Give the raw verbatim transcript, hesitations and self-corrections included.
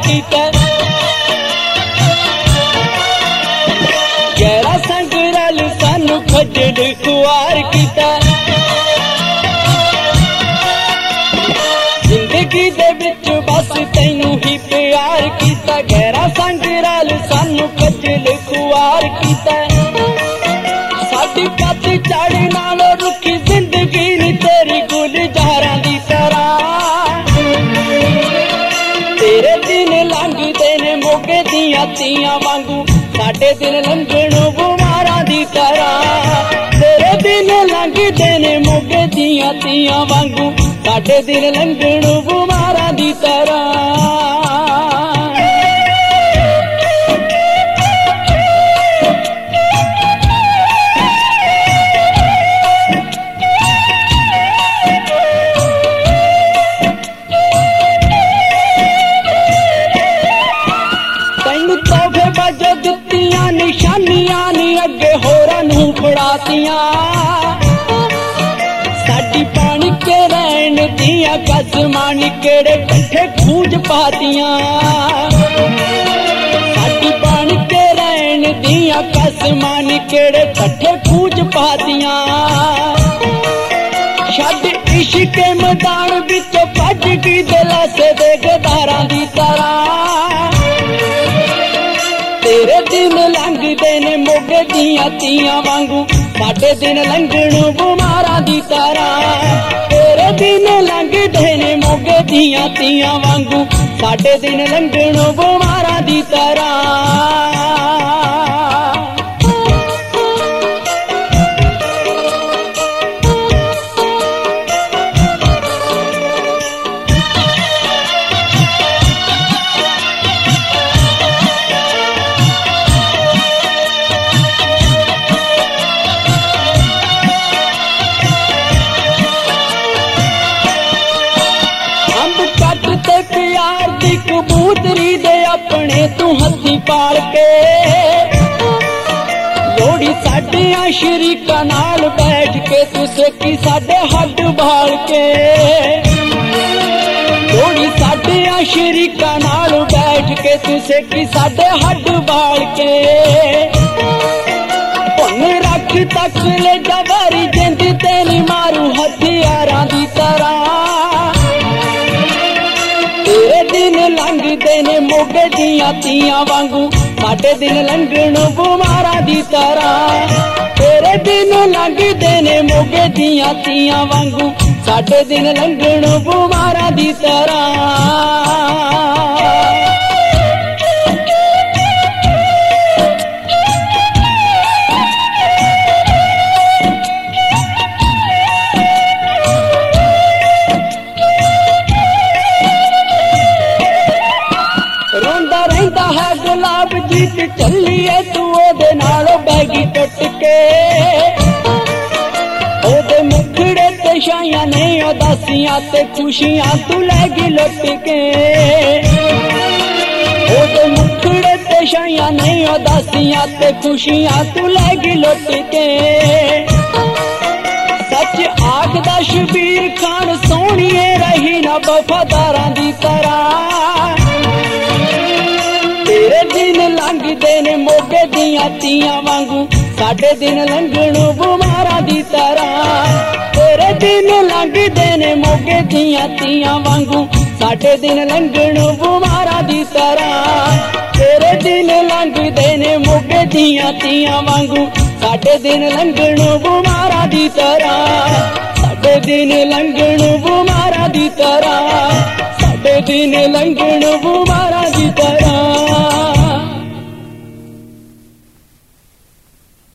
कीता गहरा संग रल सानू खजल खुआर कीता जिंदगी दे विच बस तैनू ही प्यार कीता गहरा संग रल सानू खजल खुआर कीता साडी पत चढ़ नालों रुखी जिंदगी नी तेरी गुलजारां दी तरह तेरे दिन लंघदे ने मोगे दियां तियां वांगू साडे दिन लंघणों बुमारां दी तरह तेरे दिन लंघदे ने मोगे दियां तियां वांगू साडे दिन लंघणों बुमारां दी तरह निशानियां नी अगे होरां नू फड़ातियां साडी पानी के रैन दियां कसमां केड़े कट्ठे खूंज पातियां साडी पानी के रैन दियां कसमां केड़े कट्ठे खूंज पातियां छड्ड इश्क मैदान विच भज गई दिलासे दे गदारां दी तरह तेरे दिन लंघदे ने मोगे दियां तियां वांगू साडे दिन लंघणों बुमारां दी तरह तेरे दिन लंघदे ने मोगे दियां तियां वांगू साडे दिन लंघणों बुमारां दी तरह प्यार दी कबूतरी दे अपने तू हथी पाल के लोड़ी साडियां शरीकां नाल बैठ के तू सेकी साडे हड्ड बाल के लोड़ी साडियां शरीकां नाल बैठ के तू सेकी साडे हड्ड बाल के भुन रख तक ले जवारी जिंद तेरी मारू हथियारां दी तरह तेरे दिन लंघदे ने मोगे दियां तियां वांगू साडे दिन लंघणों बुमारां दी तरह तेरे दिन लंघदे ने मोगे दियां तियां वांगू साडे दिन लंघणों बुमारां दी तरह गुलाब जीत चलिए तू ओदे नालों बैगी टुट के ओदे मुखड़े ते छाइयां ने उदासियां ते खुशियां तू लैगी लुट के ओदे मुखड़े ते छाइयां ने उदासियां ते खुशियां तू लैगी लुट के सच आखदा शबीर खान सोहणिए रही ना वफादारां दी तरह तेरे दिन लंघदे ने मोगे दियां तियां वांगू साडे दिन लंघणों बुमारां दी तरह तेरे दिन लंघदे ने मोगे दियां तियां वांगू साडे दिन लंघणों बुमारां दी तरह तेरे दिन लंघदे ने मोगे दियां तियां वांगू साडे दिन लंघणों बुमारां दी तरह साडे दिन लंघणों बुमारां दी तरह साडे दिन लंघणों